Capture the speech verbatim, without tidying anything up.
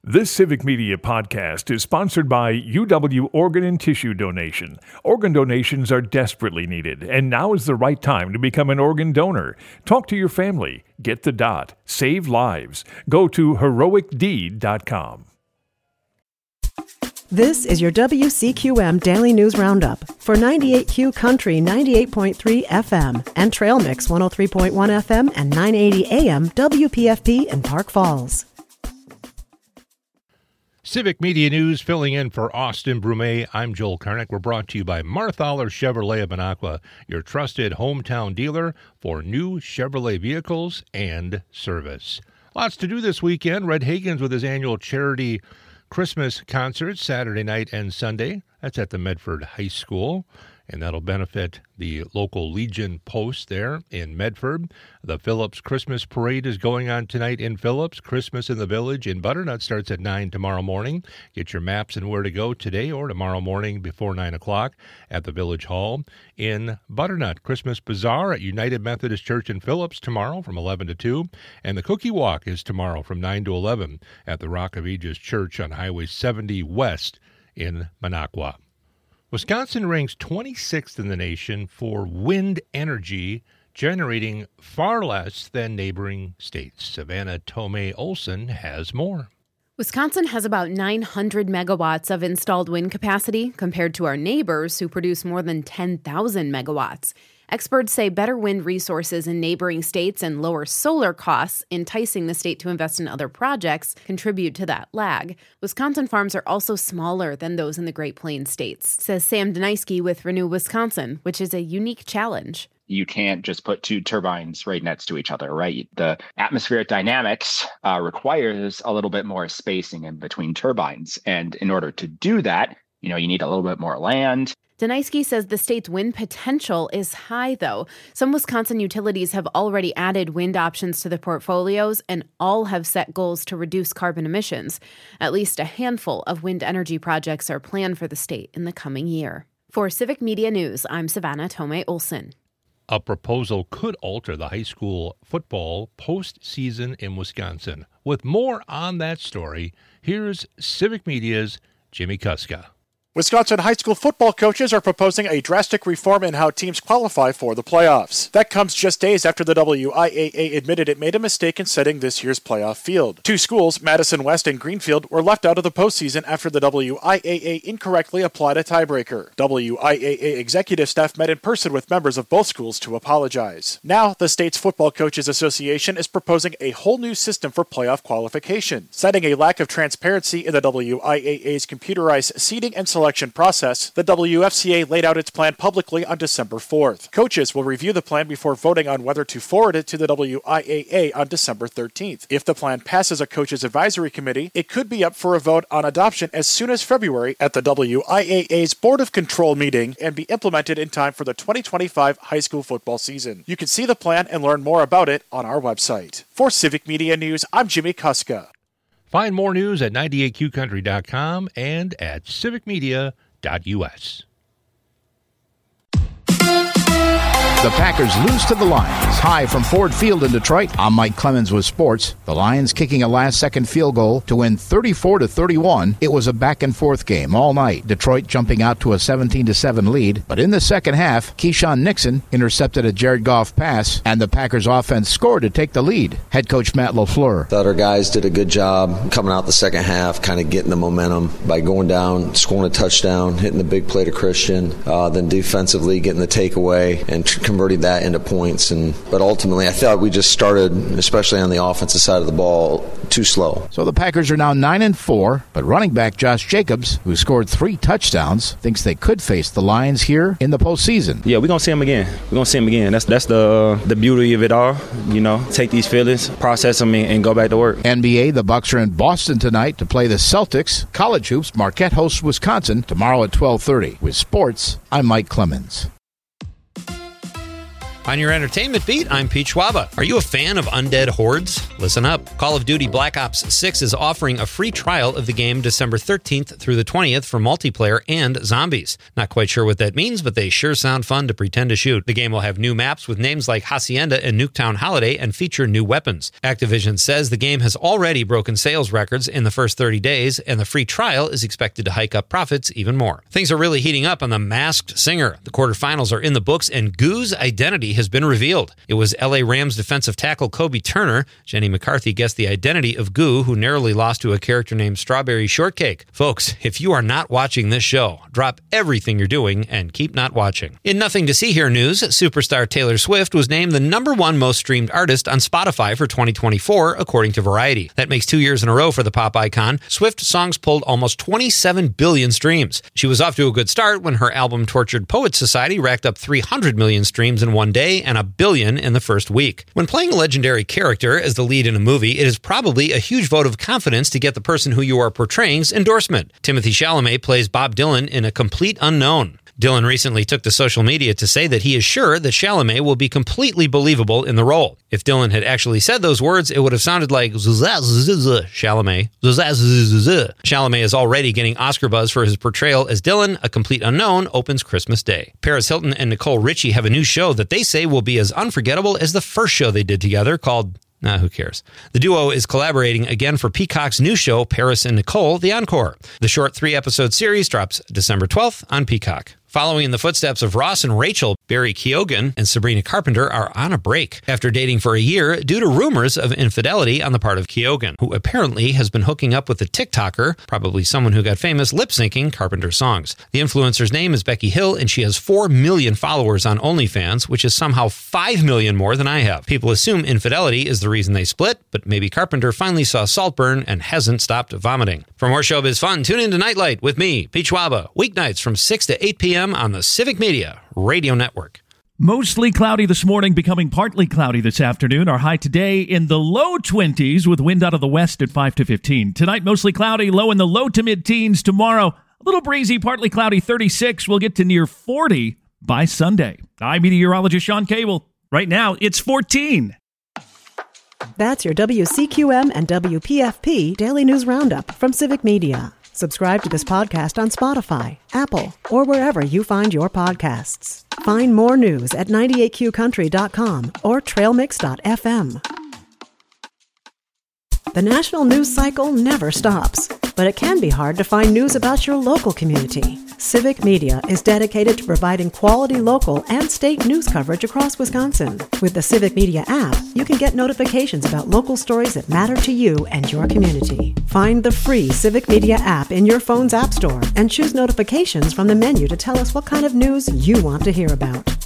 This Civic Media podcast is sponsored by U W Organ and Tissue Donation. Organ donations are desperately needed, and now is the right time to become an organ donor. Talk to your family. Get the dot. Save lives. Go to heroic deed dot com. This is your W C Q M Daily News Roundup for ninety-eight Q Country ninety-eight point three F M and Trail Mix one oh three point one F M and nine eighty A M W P F P in Park Falls. Civic Media News, filling in for Austin Brumet. I'm Joel Karnick. We're brought to you by Marthaler Chevrolet of Minocqua, your trusted hometown dealer for new Chevrolet vehicles and service. Lots to do this weekend. Red Hagens with his annual charity Christmas concert Saturday night and Sunday. That's at the Medford High School, and that'll benefit the local Legion Post there in Medford. The Phillips Christmas Parade is going on tonight in Phillips. Christmas in the Village in Butternut starts at nine tomorrow morning. Get your maps and where to go today or tomorrow morning before nine o'clock at the Village Hall in Butternut. Christmas Bazaar at United Methodist Church in Phillips tomorrow from eleven to two. And the Cookie Walk is tomorrow from nine to eleven at the Rock of Ages Church on Highway seventy West in Minocqua. Wisconsin ranks twenty-sixth in the nation for wind energy, generating far less than neighboring states. Savannah Tomei Olson has more. Wisconsin has about nine hundred megawatts of installed wind capacity compared to our neighbors who produce more than ten thousand megawatts. Experts say better wind resources in neighboring states and lower solar costs, enticing the state to invest in other projects, contribute to that lag. Wisconsin farms are also smaller than those in the Great Plains states, says Sam Deniski with Renew Wisconsin, which is a unique challenge. You can't just put two turbines right next to each other, right? The atmospheric dynamics uh, requires a little bit more spacing in between turbines. And in order to do that, you know, you need a little bit more land. Deniski says the state's wind potential is high, though. Some Wisconsin utilities have already added wind options to their portfolios, and all have set goals to reduce carbon emissions. At least a handful of wind energy projects are planned for the state in the coming year. For Civic Media News, I'm Savannah Tomei Olson. A proposal could alter the high school football postseason in Wisconsin. With more on that story, here's Civic Media's Jimmy Kuska. Wisconsin high school football coaches are proposing a drastic reform in how teams qualify for the playoffs. That comes just days after the W I A A admitted it made a mistake in setting this year's playoff field. Two schools, Madison West and Greenfield, were left out of the postseason after the W I A A incorrectly applied a tiebreaker. W I A A executive staff met in person with members of both schools to apologize. Now, the state's Football Coaches Association is proposing a whole new system for playoff qualification, citing a lack of transparency in the W I A A's computerized seeding and selection process. The W F C A laid out its plan publicly on December fourth. Coaches will review the plan before voting on whether to forward it to the W I A A on December thirteenth. If the plan passes a coaches advisory committee, it could be up for a vote on adoption as soon as February at the W I A A's Board of Control meeting and be implemented in time for the twenty twenty-five high school football season. You can see the plan and learn more about it on our website. For Civic Media News, I'm Jimmy Kuska. Find more news at ninety-eight Q country dot com and at civic media dot U S. The Packers lose to the Lions. Hi from Ford Field in Detroit. I'm Mike Clemens with sports. The Lions kicking a last-second field goal to win thirty-four to thirty-one. It was a back-and-forth game all night. Detroit jumping out to a seventeen to seven lead. But in the second half, Keyshawn Nixon intercepted a Jared Goff pass, and the Packers offense scored to take the lead. Head coach Matt LaFleur. Thought our guys did a good job coming out the second half, kind of getting the momentum by going down, scoring a touchdown, hitting the big play to Christian, uh, then defensively getting the takeaway and tr- converting that into points. And but ultimately, I thought we just started, especially on the offensive side of the ball, too slow. So the Packers are now nine and four, but running back Josh Jacobs, who scored three touchdowns, thinks they could face the Lions here in the postseason. Yeah, we're gonna see them again. We're gonna see them again. That's that's the uh, the beauty of it all. You know, take these feelings, process them, and, and go back to work. N B A, the Bucks are in Boston tonight to play the Celtics. College hoops, Marquette hosts Wisconsin tomorrow at twelve thirty. With sports, I'm Mike Clemens. On your entertainment beat, I'm Pete Schwaba. Are you a fan of undead hordes? Listen up. Call of Duty Black Ops six is offering a free trial of the game December thirteenth through the twentieth for multiplayer and zombies. Not quite sure what that means, but they sure sound fun to pretend to shoot. The game will have new maps with names like Hacienda and Nuketown Holiday and feature new weapons. Activision says the game has already broken sales records in the first thirty days, and the free trial is expected to hike up profits even more. Things are really heating up on The Masked Singer. The quarterfinals are in the books, and Goo's identity has been revealed. It was L A Rams defensive tackle Kobe Turner. Jenny McCarthy guessed the identity of Goo, who narrowly lost to a character named Strawberry Shortcake. Folks, if you are not watching this show, drop everything you're doing and keep not watching. In Nothing to See Here news, superstar Taylor Swift was named the number one most streamed artist on Spotify for twenty twenty-four, according to Variety. That makes two years in a row for the pop icon. Swift songs pulled almost twenty-seven billion streams. She was off to a good start when her album Tortured Poets Society racked up three hundred million streams in one day and a billion in the first week. When playing a legendary character as the lead in a movie, it is probably a huge vote of confidence to get the person who you are portraying's endorsement. Timothy Chalamet plays Bob Dylan in A Complete Unknown. Dylan recently took to social media to say that he is sure that Chalamet will be completely believable in the role. If Dylan had actually said those words, it would have sounded like Chalamet. Chalamet is already getting Oscar buzz for his portrayal as Dylan. A Complete Unknown opens Christmas Day. Paris Hilton and Nicole Richie have a new show that they say will be as unforgettable as the first show they did together, called Nah, who cares? The duo is collaborating again for Peacock's new show, Paris and Nicole, The Encore. The short three-episode series drops December twelfth on Peacock. Following in the footsteps of Ross and Rachel, Barry Keoghan and Sabrina Carpenter are on a break after dating for a year due to rumors of infidelity on the part of Keoghan, who apparently has been hooking up with a TikToker, probably someone who got famous lip-syncing Carpenter songs. The influencer's name is Becky Hill, and she has four million followers on OnlyFans, which is somehow five million more than I have. People assume infidelity is the reason they split, but maybe Carpenter finally saw Saltburn and hasn't stopped vomiting. For more showbiz fun, tune in to Nightlight with me, Pete Schwaba, weeknights from six to eight p.m. on the Civic Media Radio Network. Mostly cloudy this morning, becoming partly cloudy this afternoon. Our high today in the low twenties with wind out of the west at five to fifteen. Tonight, mostly cloudy, low in the low to mid-teens. Tomorrow, a little breezy, partly cloudy, thirty-six. We'll get to near forty by Sunday. I'm meteorologist Sean Cable. Right now, it's fourteen. That's your W C Q M and W P F P Daily News Roundup from Civic Media. Subscribe to this podcast on Spotify, Apple, or wherever you find your podcasts. Find more news at ninety-eight q country dot com or trail mix dot f m. The national news cycle never stops, but it can be hard to find news about your local community. Civic Media is dedicated to providing quality local and state news coverage across Wisconsin. With the Civic Media app, you can get notifications about local stories that matter to you and your community. Find the free Civic Media app in your phone's app store and choose notifications from the menu to tell us what kind of news you want to hear about.